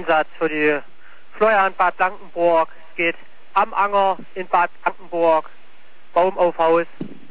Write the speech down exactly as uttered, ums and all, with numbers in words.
Einsatz für die Feuerwehr Bad Blankenburg. Es geht am Anger in Bad Blankenburg, Baum auf Haus.